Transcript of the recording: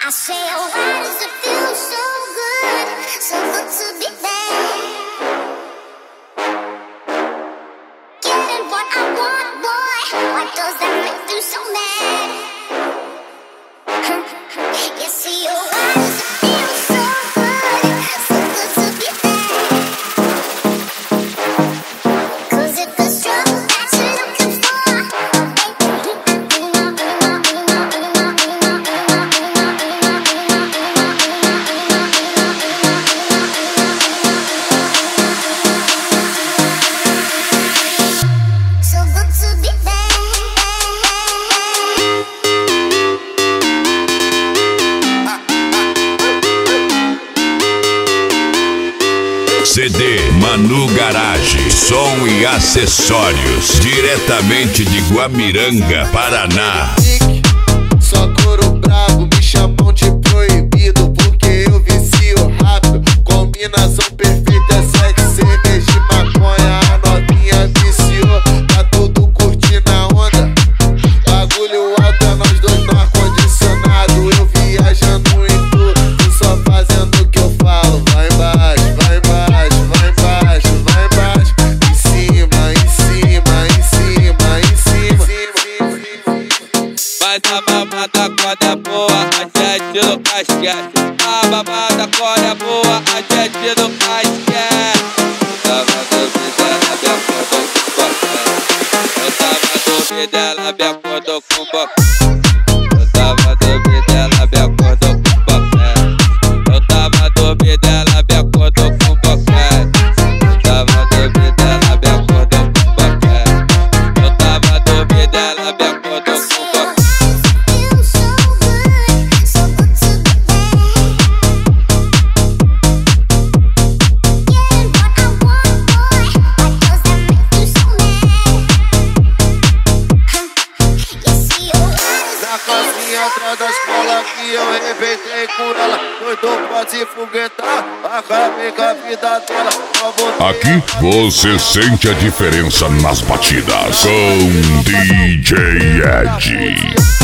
I say, oh, why does it feel so good to be there? Getting what I want, boy. Why does that make you so mad? You see, oh, why does it feel so good to be there? 'Cause if the struggle that you're looking for, so good to be there. CD Manu Garage, som e acessórios, diretamente de Guamiranga, Paraná. Só couro bravo, me chamam de proibido, porque eu vicio rápido. Combinação perfeita, sexo, cerveja e maconha. A novinha viciou, tá todo curtindo a onda. Bagulho alto é nós dois no ar-condicionado. Eu viajando em tudo, só fazendo o que eu falo. Vai embaixo, vai embaixo, vai embaixo, vai embaixo. Em cima, em cima, em cima, em cima. Mas a mamada quando é boa, a gente nunca esquece. A mamada quando é boa, a gente nunca esquece. Eu tava dormindo, ela me acordou com boquete. Eu tava dormindo, ela me acordou com boquete. Eu tava dormindo, ela me acordou com boquete. Eu tava dormindo, ela me acordou com boquete. Eu tava dormindo, ela me acordou com boquete. Na casinha atrás da escola que eu arrebentei com ela. Doido pra se foguetar, acabei com a vida dela. Aqui você sente a diferença nas batidas com DJ Ed.